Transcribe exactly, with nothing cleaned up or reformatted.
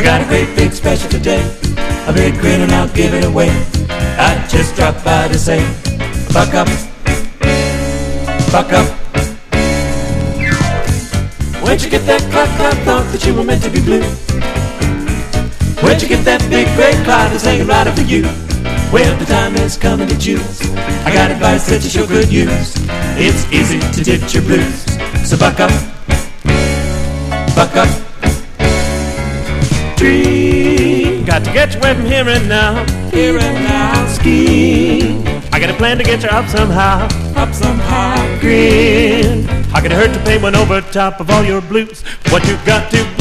got a great big special today, a big grin and I'll give it away. I just dropped by to say, buck up, buck up. Where'd you get that clock, clock, thought that you were meant to be blue? Where'd you get that big gray cloud that's hanging right over you? Well, the time is coming to choose. I got advice that you sure could use. It's easy to ditch your blues. So buck up, buck up. Tree, got to get you away from here and now. Here and now. Ski, I got a plan to get you up somehow. Up somehow. Green, how could it hurt to pay one over top of all your blues? What you got to